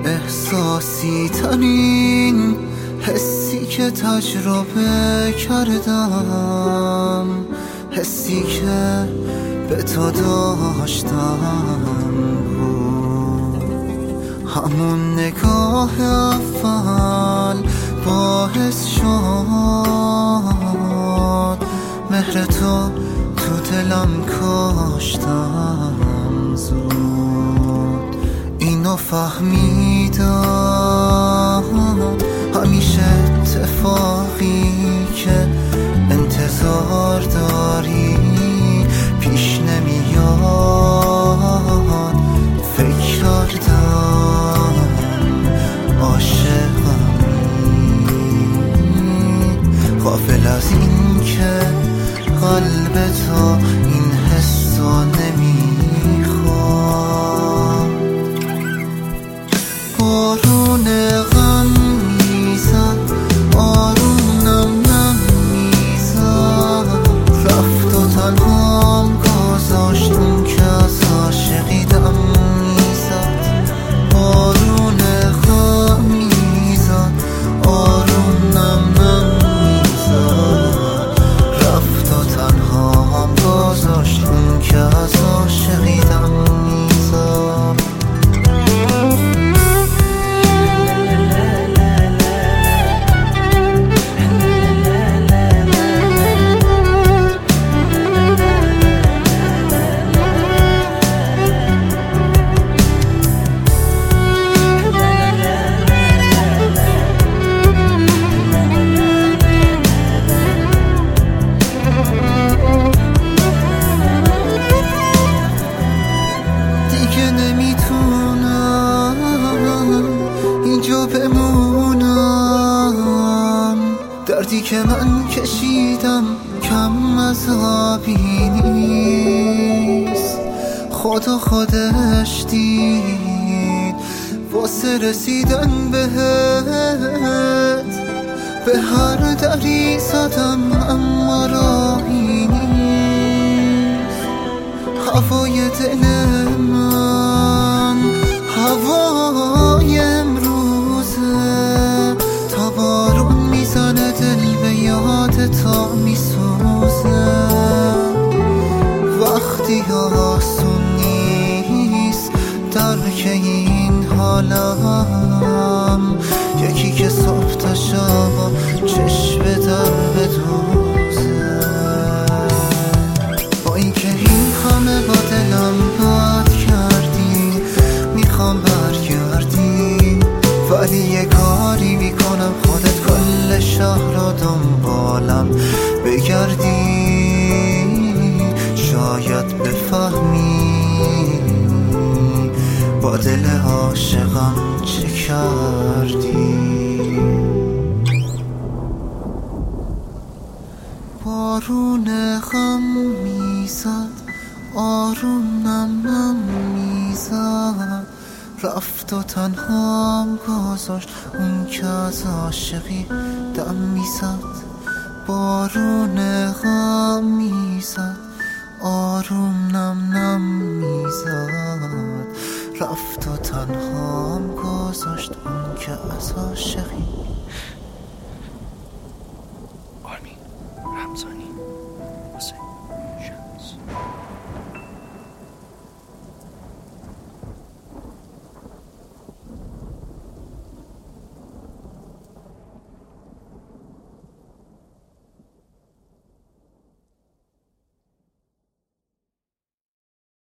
احساسی ترین حسی که تجربه کردم، حسی که به تو داشتم بود. همون نگاه اول باعث شد مهر تو دلم کاشتم زود. اینو فهمیدم همیشه اتفاقی که انتظار داری پیش نمیاد. فکر کردم عاشقمی، غافل از این که قلب تو این حسو نمیخواد. بارون غم میزد آرومم نمیزد، رفت و تنهام گذاشت اون که از عاشقی دم میزد. بارون غم میزد آرومم نمیزد، رفت و تنهام گذاشت اون که از عاشقی دم میزد. دردی که من کشیدم کم عذابی نیست، خدا خودش دید واسه رسیدن بهت. به هر دری زدم اما راهی نیست. هوای دل من هوای امروزه، تا بارون میزنه دل به یاد تا میسوزه. وقتی آسون نیست درک این حالم، یکی که صبح تا شب چشم در بدوزه. با اینکه این همه با دلم بد کردی میخوام برگردی، ولی یه کاری میکنم خودت کل شهر رو دنبالم بگردی. شاید بفهمی با دل عاشقم چه کردی. بارون غم میزد آرومم میزد، رفت و تنهام گذاشت اون که از عاشقی دم میزد. بارون غم میزد آرومم میزد، رفت و تنهام گذاشت اون که از عاشقی